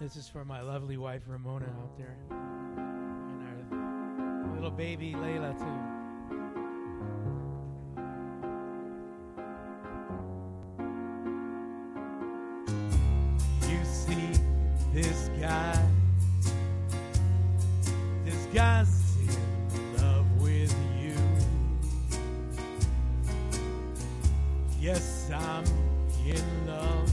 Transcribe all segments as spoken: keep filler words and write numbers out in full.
This is for my lovely wife Ramona out there, and our little baby Layla too. You see this guy, this guy's in love with you. Yes, I'm in love.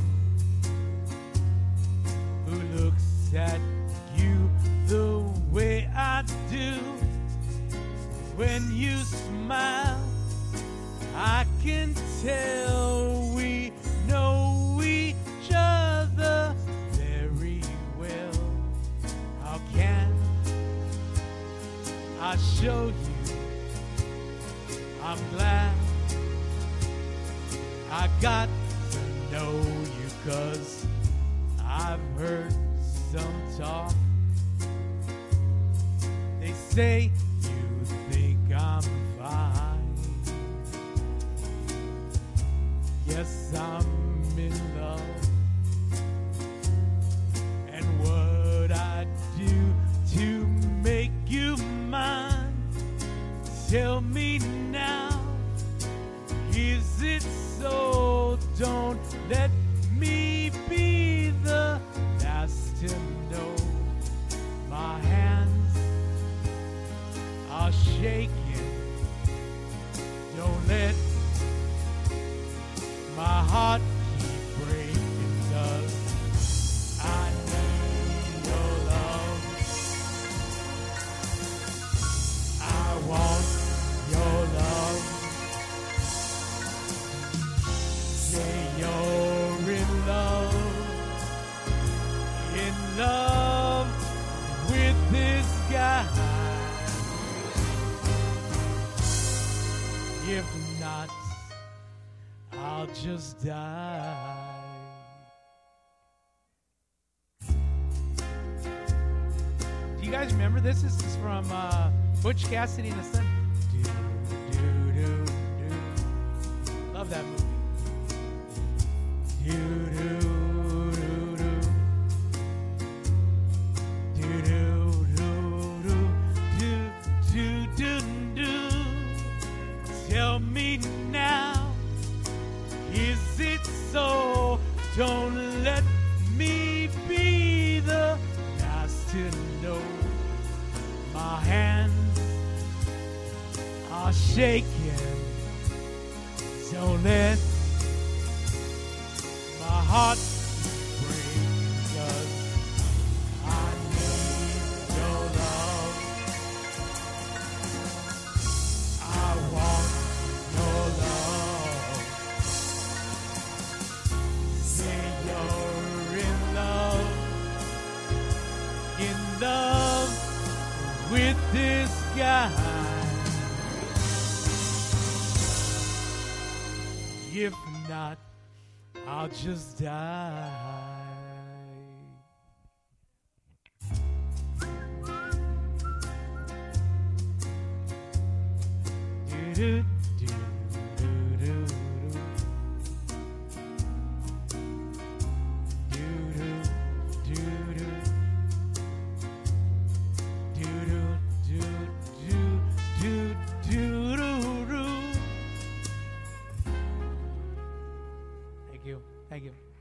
Who looks at you the way I do? When you smile, I can tell we know each other very well. How can I show you? I'm glad I got to know you, 'cause I've heard some talk. They say you think I'm fine. Yes, I'm in love. And what I do to make you mine, tell me now, is it so? Don't let me be the last to know. My hands are shaking. Don't let my heart keep breaking, 'cause I need your love. I want your love. Say you're in love. In love with this guy. If not, I'll just die. Do you guys remember this? This is from uh, Butch Cassidy and the Sun. Do, do, do, do. Love that movie. Do, do. Tell me now, is it so? Don't let me be the last to know. My hands are shaking. Don't let my heart break, 'cause I need your love. I want your love. Say you're in love, in love with this guy. If not, I'll just die. Do do do do do do do do do do do do. Thank you. Thank you.